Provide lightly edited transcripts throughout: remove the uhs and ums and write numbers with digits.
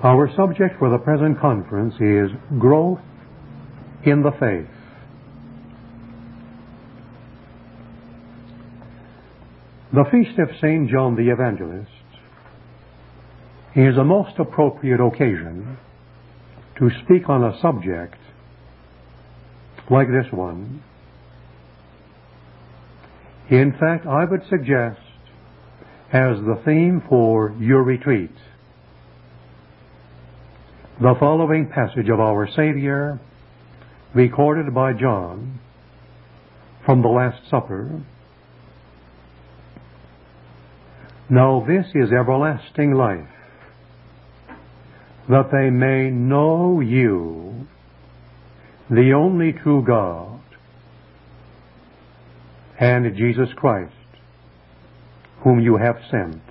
Our subject for the present conference is growth in the faith. The feast of St. John the Evangelist is a most appropriate occasion to speak on a subject like this one. In fact, I would suggest as the theme for your retreat the following passage of our Savior, recorded by John from the Last Supper. Now this is everlasting life, that they may know you, the only true God, and Jesus Christ, whom you have sent.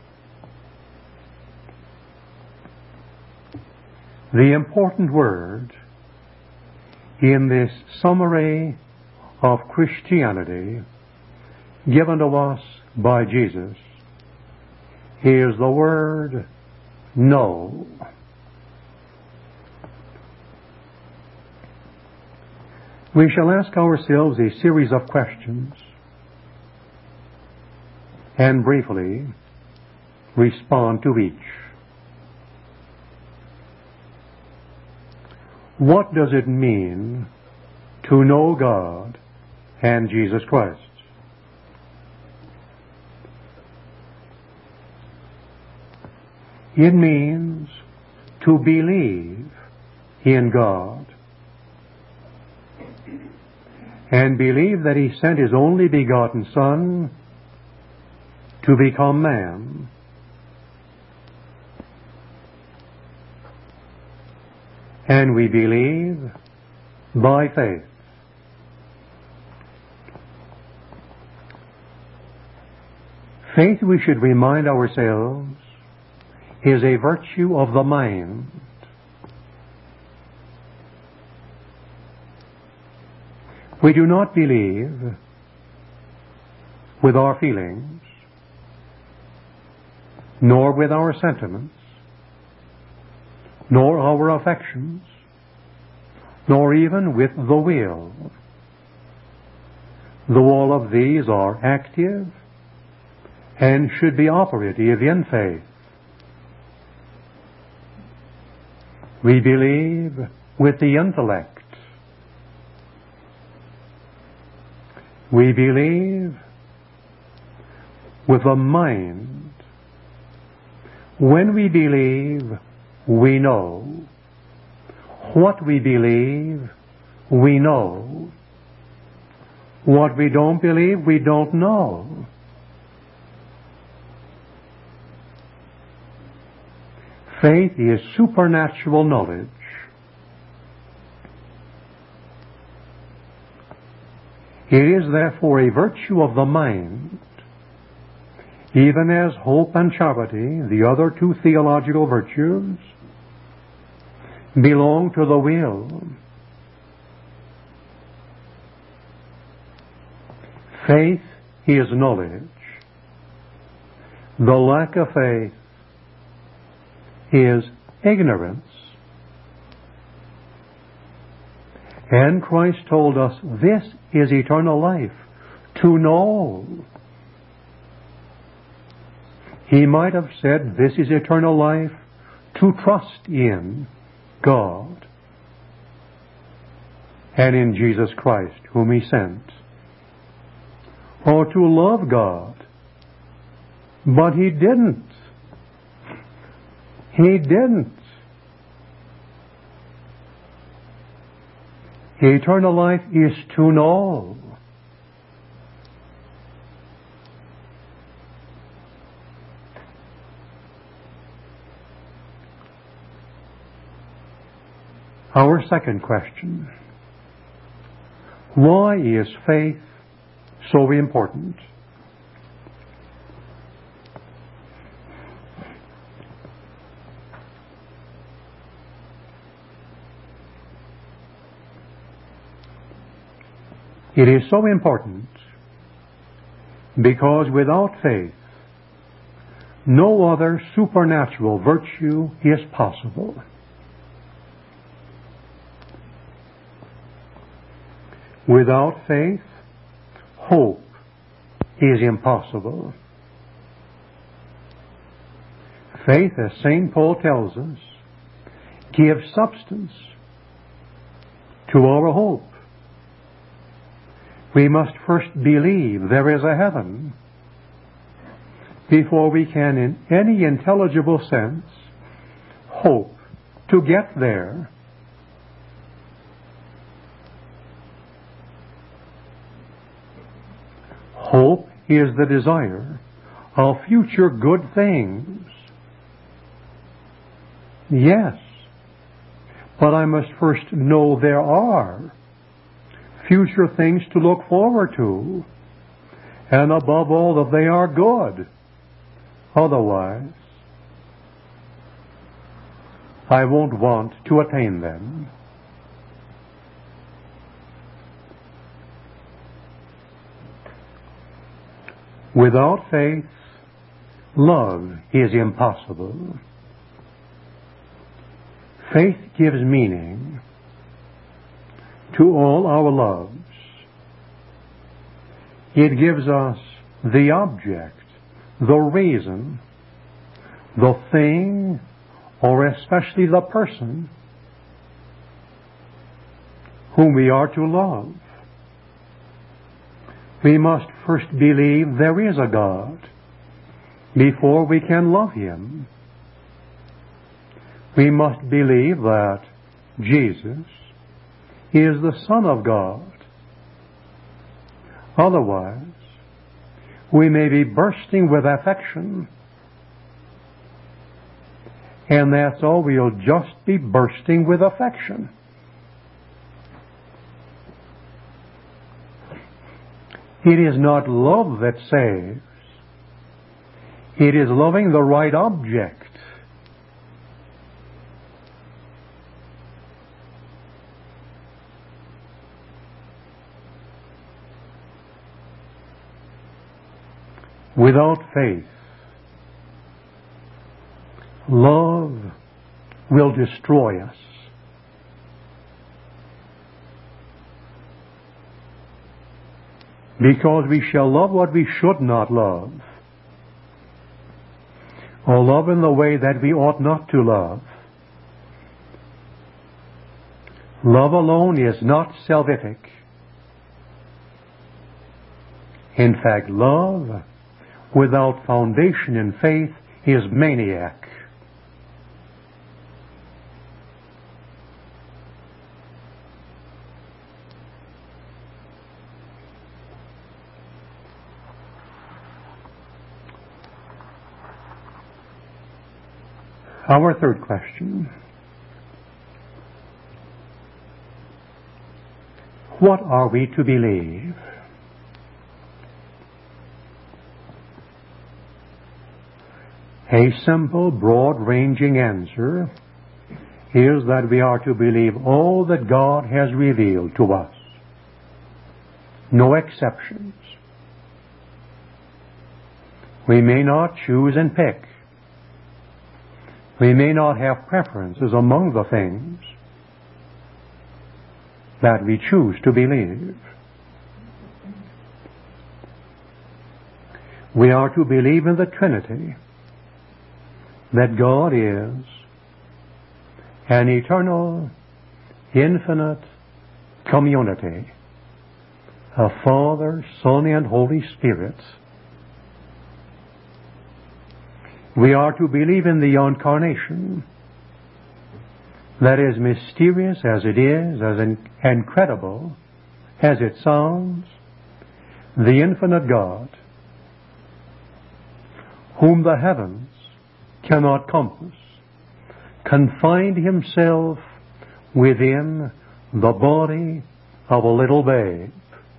The important word in this summary of Christianity given to us by Jesus is the word know. We shall ask ourselves a series of questions and briefly respond to each. What does it mean to know God and Jesus Christ? It means to believe in God and believe that He sent His only begotten Son to become man. And we believe by faith. Faith, we should remind ourselves, is a virtue of the mind. We do not believe with our feelings, nor with our sentiments, nor our affections, nor even with the will, though all of these are active and should be operative in faith. We believe with the intellect. We believe with the mind. When we believe, we know. What we believe, we know. What we don't believe, we don't know. Faith is supernatural knowledge. It is therefore a virtue of the mind, even as hope and charity, the other two theological virtues, belong to the will. Faith is knowledge. The lack of faith is ignorance. And Christ told us this is eternal life, to know. He might have said this is eternal life, to trust in God and in Jesus Christ, whom He sent, or to love God. But He didn't. He didn't. Eternal life is to know. Our second question: why is faith so important? It is so important because without faith, no other supernatural virtue is possible. Without faith, hope is impossible. Faith, as St. Paul tells us, gives substance to our hope. We must first believe there is a heaven before we can, in any intelligible sense, hope to get there. Hope is the desire of future good things. Yes, but I must first know there are future things to look forward to, and above all that they are good. Otherwise, I won't want to attain them. Without faith, love is impossible. Faith gives meaning to all our loves. It gives us the object, the reason, the thing, or especially the person whom we are to love. We must first believe there is a God before we can love Him. We must believe that Jesus is the Son of God. Otherwise, we may be bursting with affection, and that's all, we'll just be bursting with affection. It is not love that saves. It is loving the right object. Without faith, love will destroy us. Because we shall love what we should not love, or love in the way that we ought not to love. Love alone is not salvific. In fact, love without foundation in faith is maniac. Our third question: what are we to believe? A simple, broad-ranging answer is that we are to believe all that God has revealed to us. No exceptions. We may not choose and pick. We may not have preferences among the things that we choose to believe. We are to believe in the Trinity, that God is an eternal, infinite community, a Father, Son, and Holy Spirit. We are to believe in the Incarnation, that is mysterious as it is, as incredible as it sounds, the infinite God, whom the heavens cannot compass, confined Himself within the body of a little babe.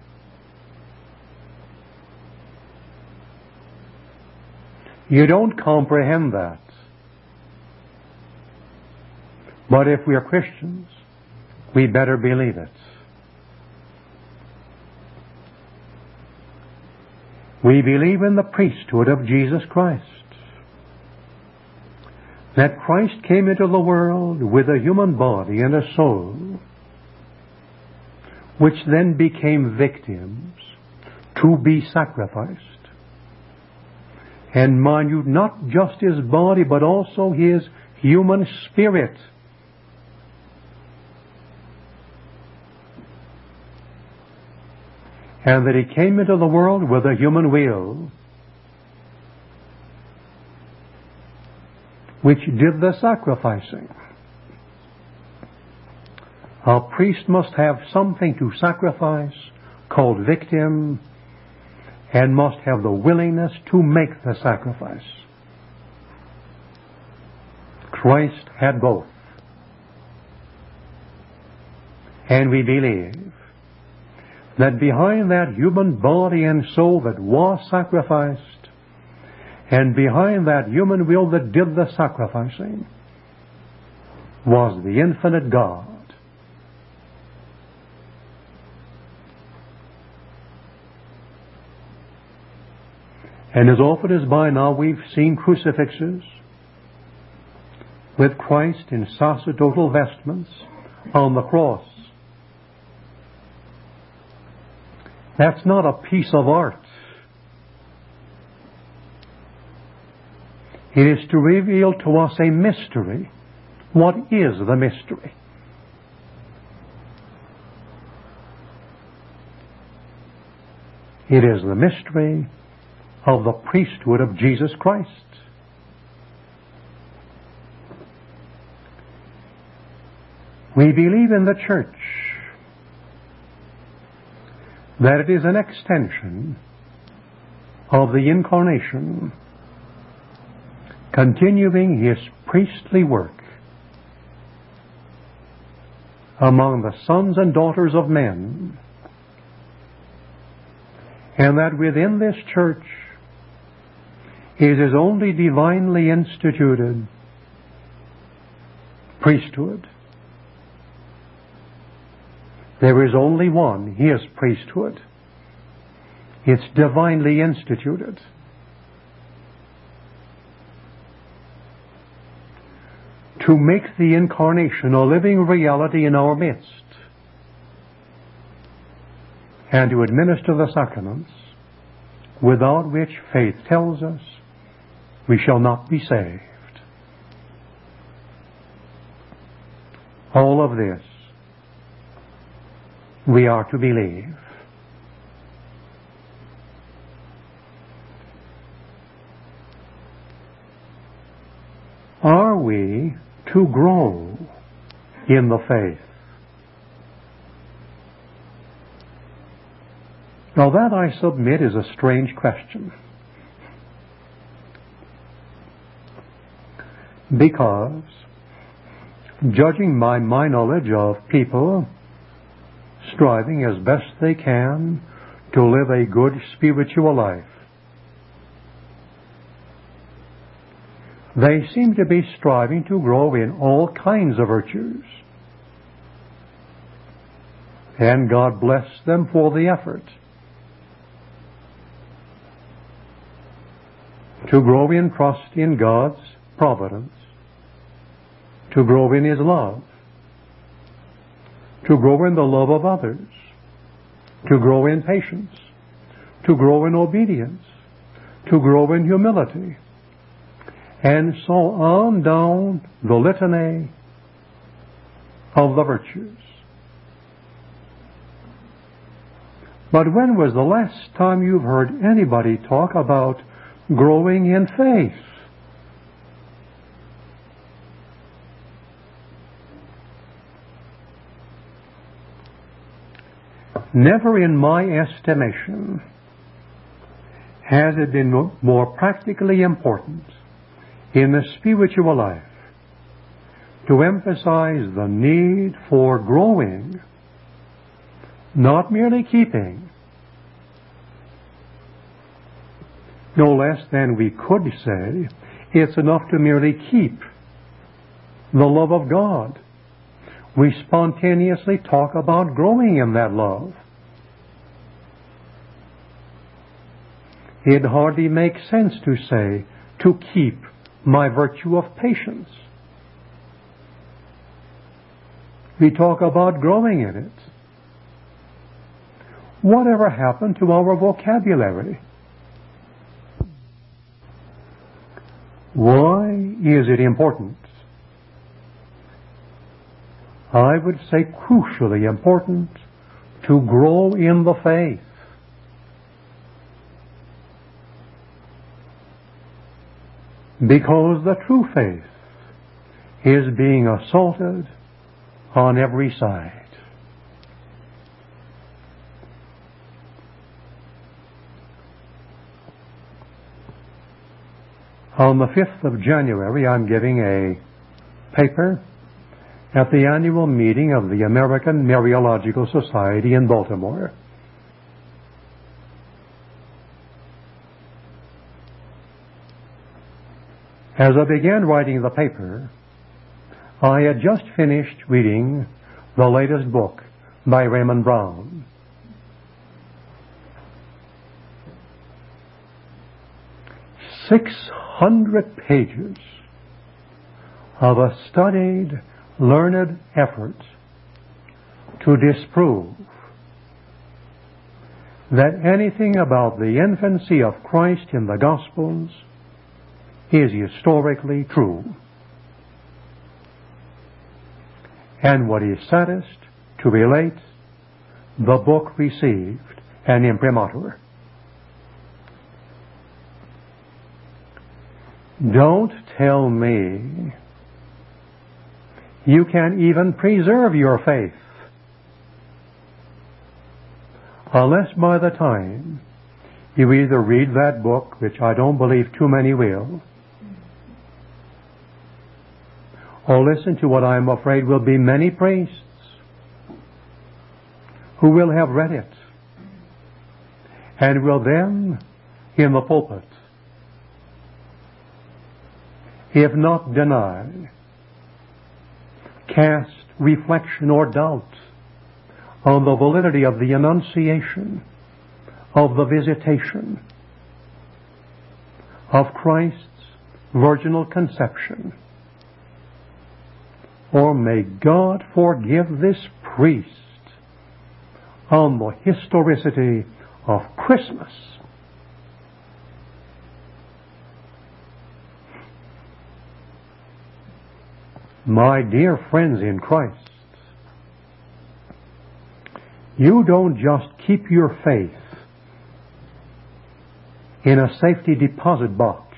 You don't comprehend that. But if we are Christians, we better believe it. We believe in the priesthood of Jesus Christ. that Christ came into the world with a human body and a soul, which then became victims to be sacrificed. And mind you, not just his body, but also his human spirit. And that he came into the world with a human will, which did the sacrificing. A priest must have something to sacrifice, called victim, and must have the willingness to make the sacrifice. Christ had both. And we believe that behind that human body and soul that was sacrificed, and behind that human will that did the sacrificing, was the infinite God. And as often as by now we've seen crucifixes with Christ in sacerdotal vestments on the cross, that's not a piece of art. It is to reveal to us a mystery. What is the mystery? It is the mystery of the priesthood of Jesus Christ. We believe in the church that it is an extension of the incarnation, continuing his priestly work among the sons and daughters of men, and that within this church is his only divinely instituted priesthood. There is only one, his priesthood. It's divinely instituted. To make the incarnation a living reality in our midst, and to administer the sacraments, without which faith tells us we shall not be saved. All of this we are to believe. Are we to grow in the faith? Now that, I submit, is a strange question. Because, judging by my knowledge of people striving as best they can to live a good spiritual life, they seem to be striving to grow in all kinds of virtues. And God bless them for the effort. To grow in trust in God's providence, to grow in his love, to grow in the love of others, to grow in patience, to grow in obedience, to grow in humility, and so on down the litany of the virtues. But when was the last time you've heard anybody talk about growing in faith? Never in my estimation has it been more practically important in the spiritual life to emphasize the need for growing, not merely keeping. No less than we could say it's enough to merely keep the love of God. We spontaneously talk about growing in that love. It hardly makes sense to say to keep my virtue of patience. We talk about growing in it. Whatever happened to our vocabulary? Why is it important? I would say crucially important to grow in the faith. Because the true faith is being assaulted on every side. On the 5th of January, I'm giving a paper at the annual meeting of the American Mariological Society in Baltimore. As I began writing the paper, I had just finished reading the latest book by Raymond Brown. "600 pages of a studied, learned effort to disprove that anything about the infancy of Christ in the Gospels is historically true. And what is saddest to relate, the book received an imprimatur." Don't tell me you can even preserve your faith unless by the time you either read that book, which I don't believe too many will, or listen to what I'm afraid will be many priests who will have read it and will then, in the pulpit, if not deny, cast reflection or doubt on the validity of the Annunciation, of the Visitation, of Christ's virginal conception. Or may God forgive this priest on the historicity of Christmas. My dear friends in Christ, you don't just keep your faith in a safety deposit box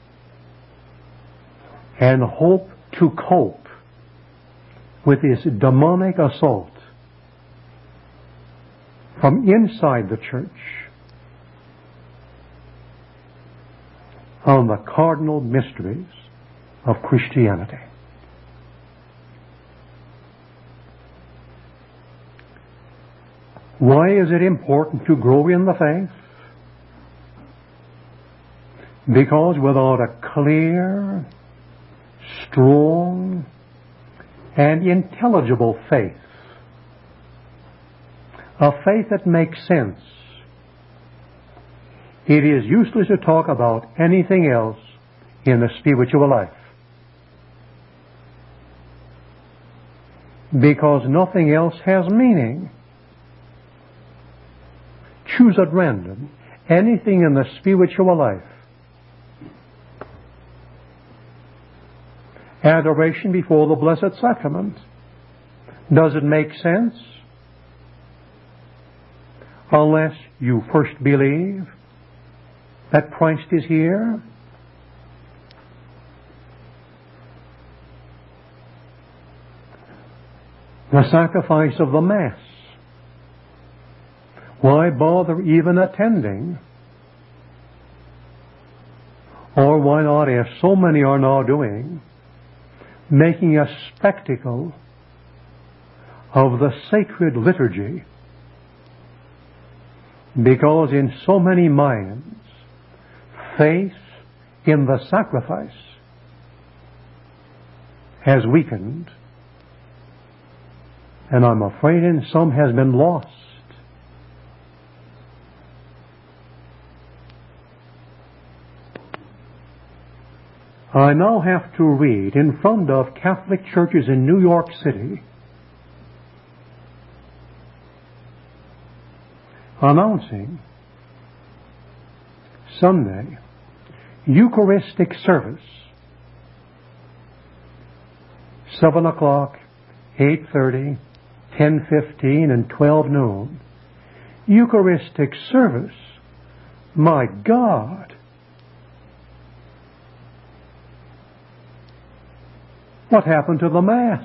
and hope to cope with this demonic assault from inside the church on the cardinal mysteries of Christianity. Why is it important to grow in the faith? Because without a clear, strong, and intelligible faith, a faith that makes sense, it is useless to talk about anything else in the spiritual life. Because nothing else has meaning. Choose at random anything in the spiritual life. Adoration before the Blessed Sacrament. Does it make sense? Unless you first believe that Christ is here. The sacrifice of the Mass. Why bother even attending? Or why not, as so many are now doing, making a spectacle of the sacred liturgy? Because in so many minds, faith in the sacrifice has weakened, and I'm afraid in some has been lost. I now have to read in front of Catholic churches in New York City announcing Sunday Eucharistic service, 7 o'clock, 8:30, 10:15, and 12 noon. Eucharistic service. My God! What happened to the Mass?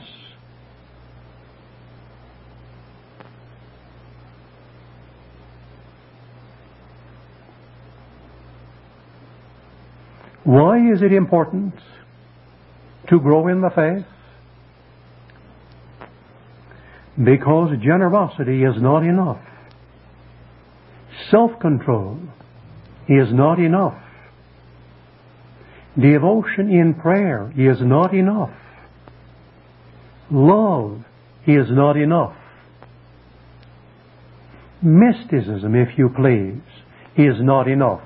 Why is it important to grow in the faith? Because generosity is not enough. Self-control is not enough. Devotion in prayer is not enough. Love is not enough. Mysticism, if you please, is not enough.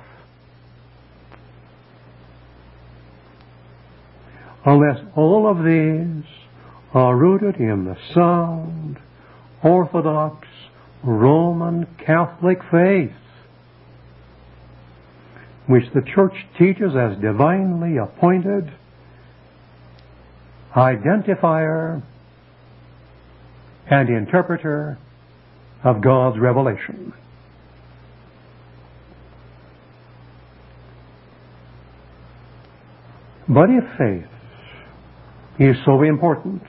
Unless all of these are rooted in the sound, Orthodox, Roman Catholic faith, which the Church teaches as divinely appointed identifier and interpreter of God's revelation. But if faith is so important,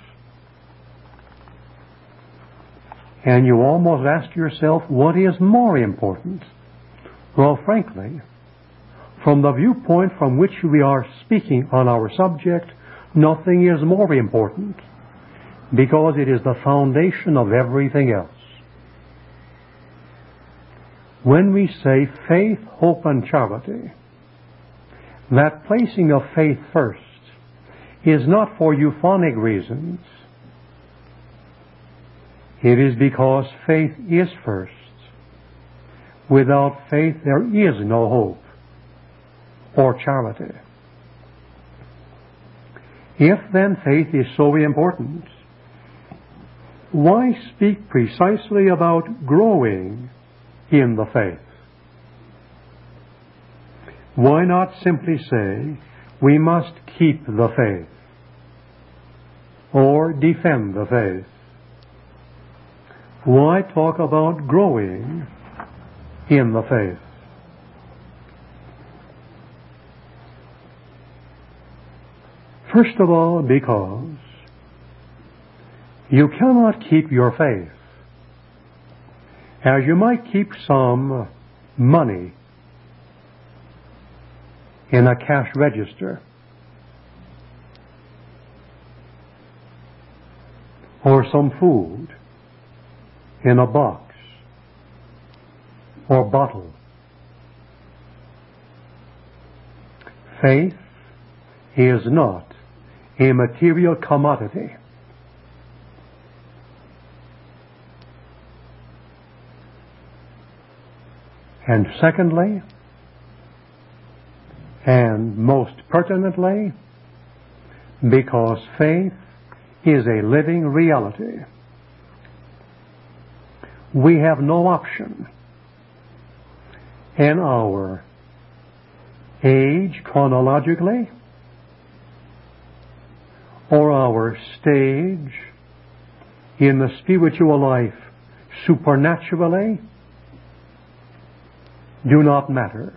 and you almost ask yourself, what is more important? Well, frankly, from the viewpoint from which we are speaking on our subject, nothing is more important, because it is the foundation of everything else. When we say faith, hope, and charity, that placing of faith first is not for euphonic reasons. It is because faith is first. Without faith there is no hope or charity. If then faith is so important, why speak precisely about growing in the faith? Why not simply say, we must keep the faith or defend the faith? Why talk about growing in the faith? First of all, because you cannot keep your faith as you might keep some money in a cash register, or some food in a box or bottle. Faith is not a material commodity. And secondly, and most pertinently, because faith is a living reality. We have no option in our age chronologically, or our stage in the spiritual life supernaturally, do not matter.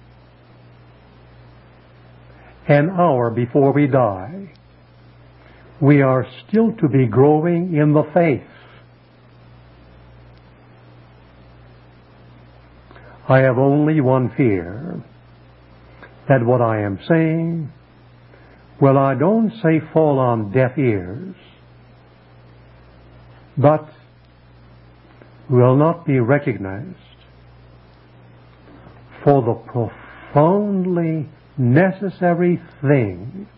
An hour before we die, we are still to be growing in the faith. I have only one fear, that what I am saying, well, I don't say fall on deaf ears, but will not be recognized for the profoundly necessary thing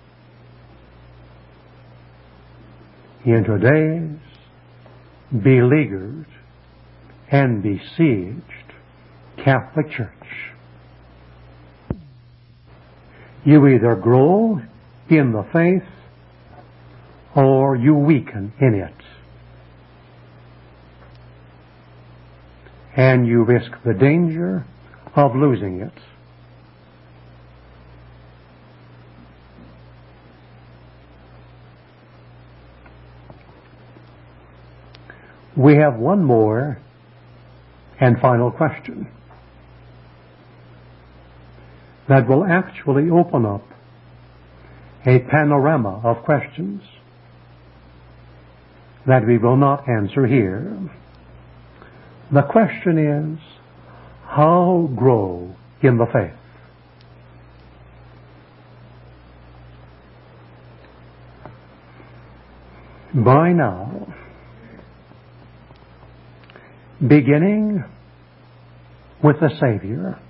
in today's beleaguered and besieged Catholic Church. You either grow in the faith or you weaken in it. And you risk the danger of losing it. We have one more and final question that will actually open up a panorama of questions that we will not answer here. The question is, how grow in the faith? By now, beginning with the Savior,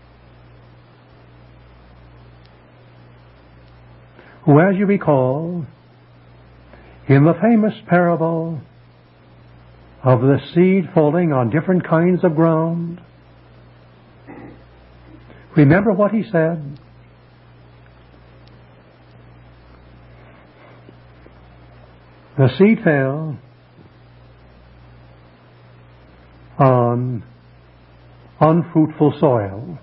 who, as you recall, in the famous parable of the seed falling on different kinds of ground, remember what he said? The seed fell on unfruitful soil.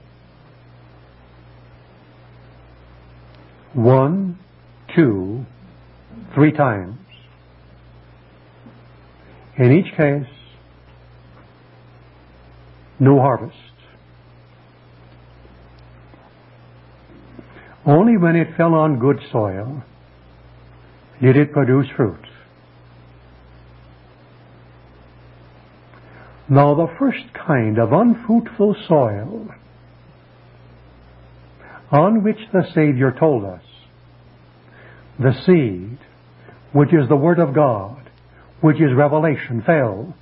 1, 2, 3 times. In each case, no harvest. Only when it fell on good soil did it produce fruit. Now, the first kind of unfruitful soil on which the Savior told us the seed, which is the Word of God, which is revelation, fell,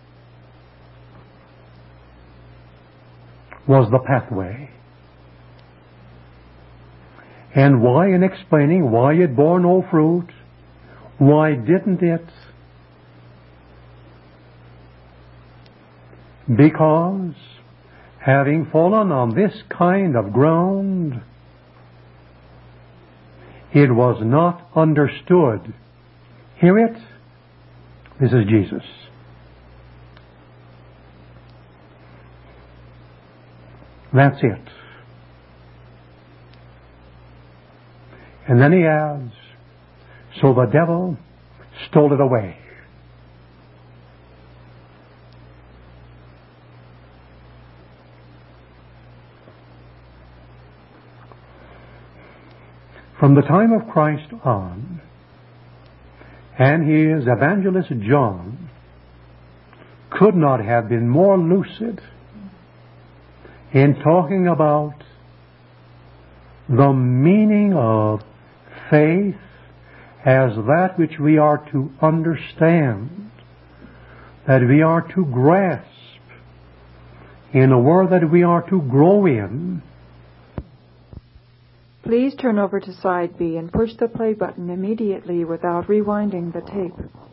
was the pathway. And why, in explaining why it bore no fruit, why didn't it? Because, having fallen on this kind of ground, it was not understood. Hear it? This is Jesus. That's it. And then he adds, so the devil stole it away. From the time of Christ on, and his evangelist John could not have been more lucid in talking about the meaning of faith as that which we are to understand, that we are to grasp, in a word that we are to grow in. Please turn over to side B and push the play button immediately without rewinding the tape.